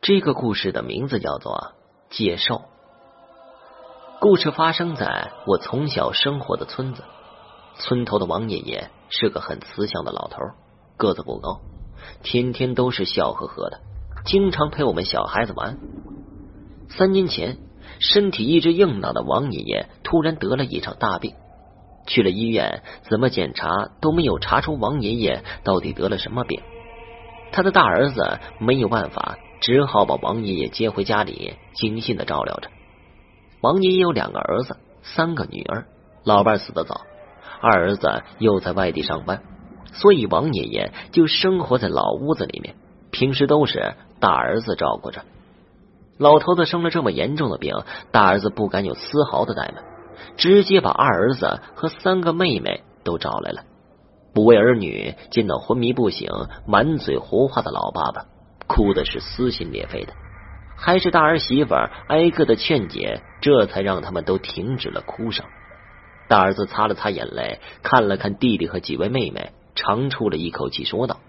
这个故事的名字叫做借寿。故事发生在我从小生活的村子。村头的王爷爷是个很慈祥的老头，个子不高，天天都是笑呵呵的，经常陪我们小孩子玩。3年前，身体一直硬朗的王爷爷突然得了一场大病，去了医院，怎么检查都没有查出王爷爷到底得了什么病。他的大儿子没有办法，只好把王爷爷接回家里，精心的照料着。王爷爷有2个儿子，3个女儿，老伴死得早，二儿子又在外地上班，所以王爷爷就生活在老屋子里面，平时都是大儿子照顾着。老头子生了这么严重的病，大儿子不敢有丝毫的怠慢，直接把二儿子和3个妹妹都找来了。5位儿女见到昏迷不醒、满嘴胡话的老爸爸，哭的是撕心裂肺的，还是大儿媳妇挨个的劝解，这才让他们都停止了哭声。大儿子擦了擦眼泪，看了看弟弟和几位妹妹，长出了一口气，说道：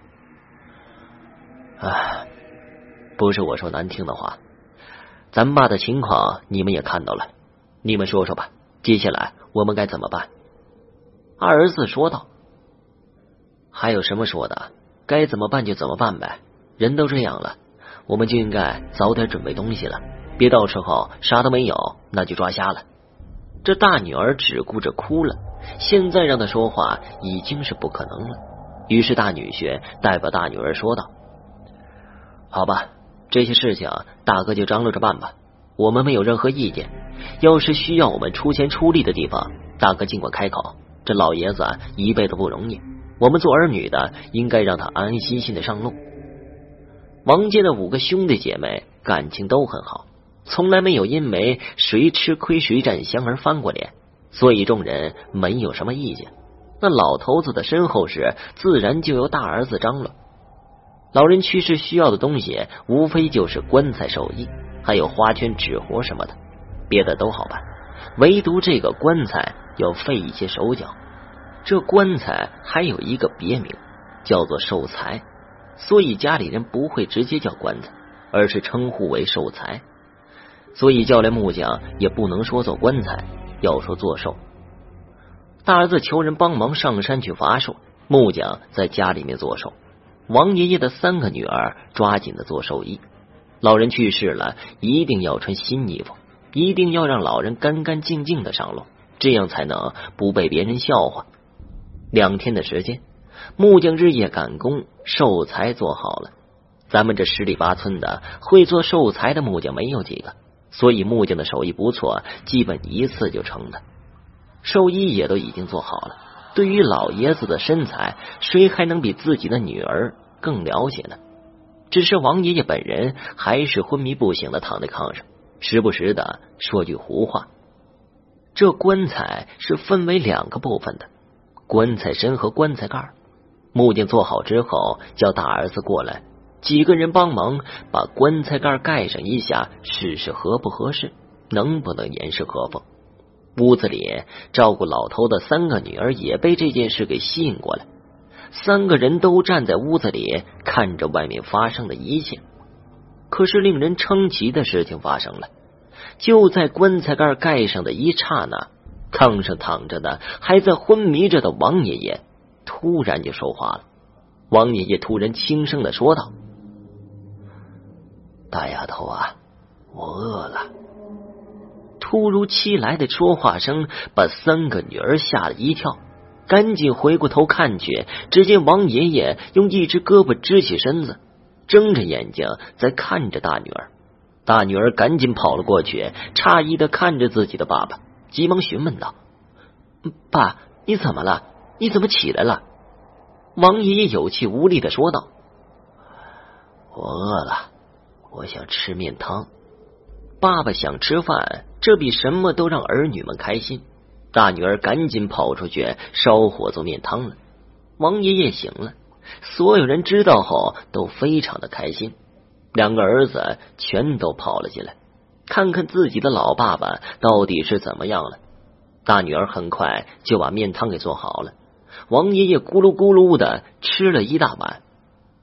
不是我说难听的话，咱爸的情况你们也看到了，你们说说吧，接下来我们该怎么办？二儿子说道：还有什么说的，该怎么办就怎么办呗，人都这样了，我们就应该早点准备东西了，别到时候啥都没有，那就抓瞎了。这大女儿只顾着哭了，现在让她说话已经是不可能了。于是大女婿代表大女儿说道：好吧，这些事情大哥就张罗着办吧，我们没有任何意见，要是需要我们出钱出力的地方，大哥尽管开口，这老爷子一辈子不容易，我们做儿女的应该让他安安心心的上路。王家的5个兄弟姐妹感情都很好，从来没有因为谁吃亏谁占香而翻过脸，所以众人没有什么意见。那老头子的身后事自然就由大儿子张罗。老人去世需要的东西无非就是棺材手艺，还有花圈纸活什么的，别的都好办，唯独这个棺材要费一些手脚。这棺材还有一个别名，叫做寿材，所以家里人不会直接叫棺材，而是称呼为寿材。所以叫来木匠也不能说做棺材，要说做寿。大儿子求人帮忙上山去伐寿，木匠在家里面做寿。王爷爷的3个女儿抓紧的做寿衣。老人去世了，一定要穿新衣服，一定要让老人干干净净的上路，这样才能不被别人笑话。2天的时间，木匠日夜赶工，寿材做好了。咱们这10里8村的会做寿材的木匠没有几个，所以木匠的手艺不错，基本一次就成了。寿衣也都已经做好了，对于老爷子的身材，谁还能比自己的女儿更了解呢？只是王爷爷本人还是昏迷不醒的躺在炕上，时不时的说句胡话。这棺材是分为2个部分的，棺材身和棺材盖。木匠做好之后，叫大儿子过来，几个人帮忙把棺材盖盖上一下，试试合不合适，能不能严丝合缝。屋子里照顾老头的3个女儿也被这件事给吸引过来，3个人都站在屋子里看着外面发生的一切。可是令人称奇的事情发生了，就在棺材盖盖上的一刹那，炕上躺着的还在昏迷着的王爷爷突然就说话了。王爷爷突然轻声的说道：大丫头啊，我饿了。突如其来的说话声把3个女儿吓了一跳，赶紧回过头看去，只见王爷爷用一只胳膊支起身子，睁着眼睛在看着大女儿。大女儿赶紧跑了过去，诧异的看着自己的爸爸，急忙询问道：爸，你怎么了？你怎么起来了？王爷爷有气无力的说道：我饿了，我想吃面汤。爸爸想吃饭，这比什么都让儿女们开心。大女儿赶紧跑出去烧火做面汤了。王爷爷醒了，所有人知道后都非常的开心。2个儿子全都跑了进来，看看自己的老爸爸到底是怎么样了。大女儿很快就把面汤给做好了，王爷爷咕噜咕噜的吃了一大碗。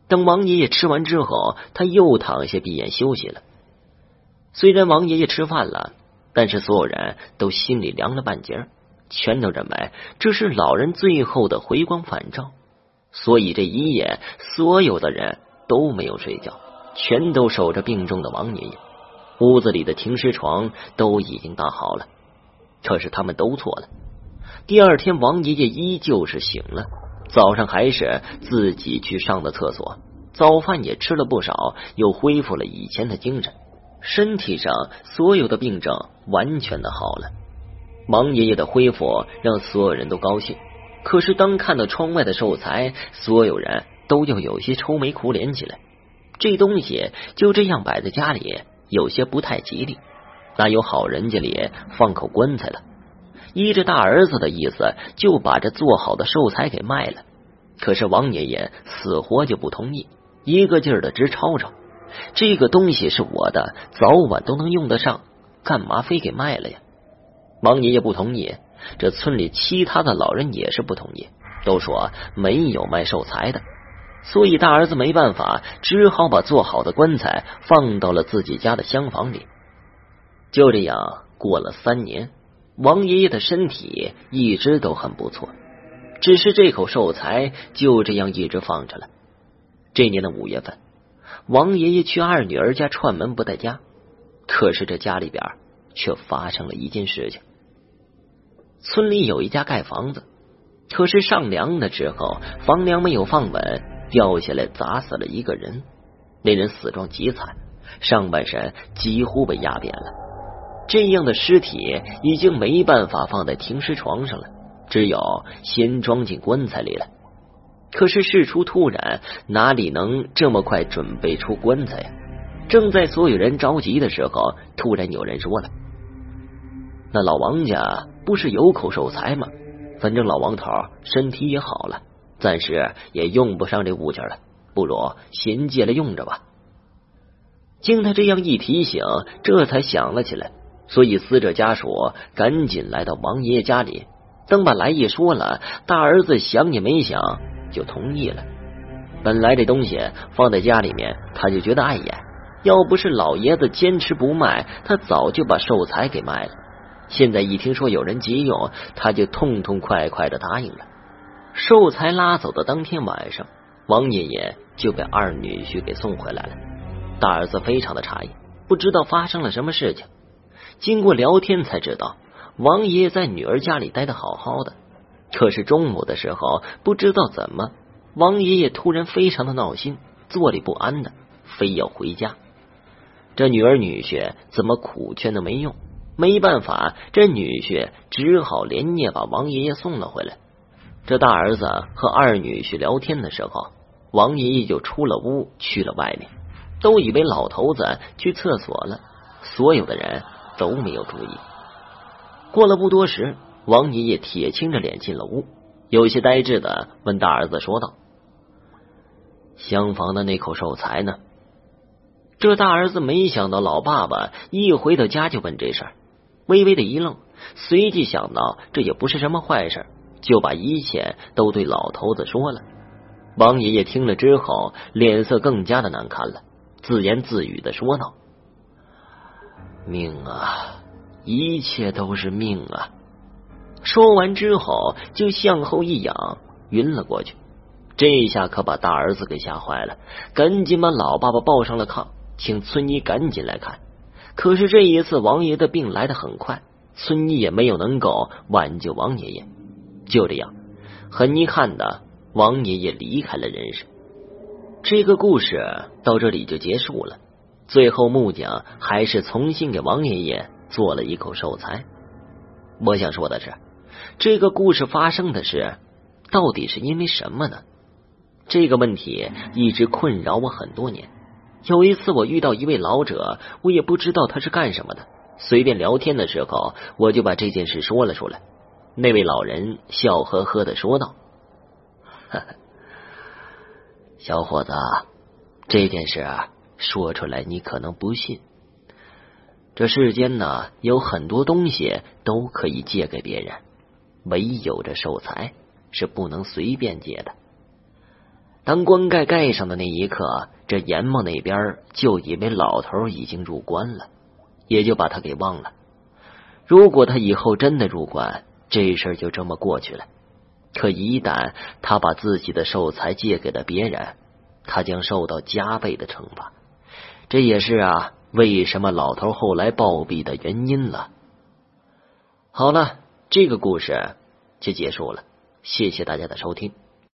等王爷爷吃完之后，他又躺下闭眼休息了。虽然王爷爷吃饭了，但是所有人都心里凉了半截，全都认为这是老人最后的回光返照。所以这一夜，所有的人都没有睡觉，全都守着病重的王爷爷。屋子里的停尸床都已经搭好了，可是他们都错了。第二天，王爷爷依旧是醒了，早上还是自己去上的厕所，早饭也吃了不少，又恢复了以前的精神，身体上所有的病症完全的好了。王爷爷的恢复让所有人都高兴，可是当看到窗外的寿材，所有人都又有些愁眉苦脸起来。这东西就这样摆在家里，有些不太吉利，哪有好人家里放口棺材的？依着大儿子的意思，就把这做好的寿材给卖了。可是王爷爷死活就不同意，一个劲儿的直吵吵，这个东西是我的，早晚都能用得上，干嘛非给卖了呀？王爷爷不同意，这村里其他的老人也是不同意，都说没有卖寿材的。所以大儿子没办法，只好把做好的棺材放到了自己家的厢房里。就这样过了3年，王爷爷的身体一直都很不错，只是这口寿材就这样一直放着了。这年的5月份，王爷爷去二女儿家串门不在家，可是这家里边却发生了一件事情。村里有一家盖房子，可是上梁的时候房梁没有放稳，掉下来砸死了一个人。那人死状极惨，上半身几乎被压扁了。这样的尸体已经没办法放在停尸床上了，只有先装进棺材里了。可是事出突然，哪里能这么快准备出棺材呀？正在所有人着急的时候，突然有人说了：“那老王家不是有口寿材吗？反正老王头身体也好了，暂时也用不上这物件了，不如先借来用着吧。”经他这样一提醒，这才想了起来，所以死者家属赶紧来到王爷爷家里。等把来意说了，大儿子想也没想就同意了。本来这东西放在家里面他就觉得碍眼，要不是老爷子坚持不卖，他早就把寿材给卖了。现在一听说有人急用，他就痛痛快快的答应了。寿材拉走的当天晚上，王爷爷就被二女婿给送回来了。大儿子非常的诧异，不知道发生了什么事情。经过聊天才知道，王爷爷在女儿家里待得好好的，可是中午的时候，不知道怎么，王爷爷突然非常的闹心，坐立不安的，非要回家。这女儿女婿怎么苦劝都没用，没办法，这女婿只好连夜把王爷爷送了回来。这大儿子和二女婿聊天的时候，王爷爷就出了屋去了外面，都以为老头子去厕所了，所有的人都没有注意。过了不多时，王爷爷铁青着脸进了屋，有些呆滞的问大儿子说道：“厢房的那口寿材呢？”这大儿子没想到老爸爸一回到家就问这事儿，微微的一愣，随即想到这也不是什么坏事，就把一切都对老头子说了。王爷爷听了之后，脸色更加的难看了，自言自语的说道：“命啊，一切都是命啊！”说完之后就向后一仰，晕了过去。这下可把大儿子给吓坏了，赶紧把老爸爸抱上了炕，请村医赶紧来看。可是这一次王爷的病来得很快，村医也没有能够挽救王爷爷。就这样，很遗憾的，王爷爷离开了人世。这个故事到这里就结束了。最后木匠还是重新给王爷爷做了一口寿材。我想说的是，这个故事发生的是到底是因为什么呢？这个问题一直困扰我很多年。有一次我遇到一位老者，我也不知道他是干什么的，随便聊天的时候我就把这件事说了出来。那位老人笑呵呵的说道：“呵呵，小伙子，这件事说出来你可能不信。这世间呢，有很多东西都可以借给别人，唯有这寿材是不能随便借的。 当棺盖盖上的那一刻，这阎王那边就以为老头已经入关了，也就把他给忘了。如果他以后真的入关，这事儿就这么过去了。可一旦他把自己的寿材借给了别人，他将受到加倍的惩罚。这也是为什么老头后来暴毙的原因了。好了，这个故事就结束了，谢谢大家的收听。